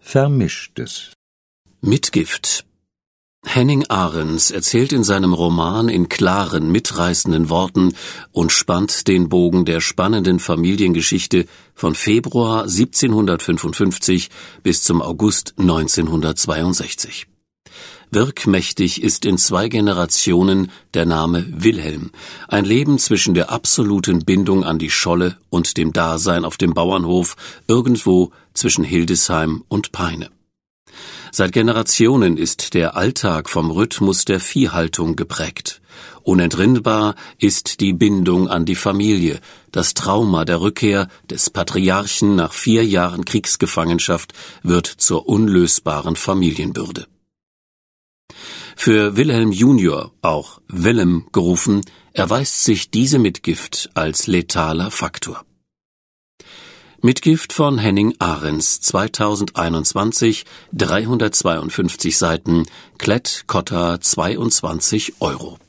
Vermischtes. Mitgift. Henning Ahrens erzählt in seinem Roman in klaren, mitreißenden Worten und spannt den Bogen der spannenden Familiengeschichte von Februar 1755 bis zum August 1962. Wirkmächtig ist in 2 Generationen der Name Wilhelm, ein Leben zwischen der absoluten Bindung an die Scholle und dem Dasein auf dem Bauernhof irgendwo zwischen Hildesheim und Peine. Seit Generationen ist der Alltag vom Rhythmus der Viehhaltung geprägt. Unentrinnbar ist die Bindung an die Familie, das Trauma der Rückkehr des Patriarchen nach 4 Jahren Kriegsgefangenschaft wird zur unlösbaren Familienbürde. Für Wilhelm Junior, auch Willem gerufen, erweist sich diese Mitgift als letaler Faktor. Mitgift von Henning Ahrens, 2021, 352 Seiten, Klett-Cotta 22 €.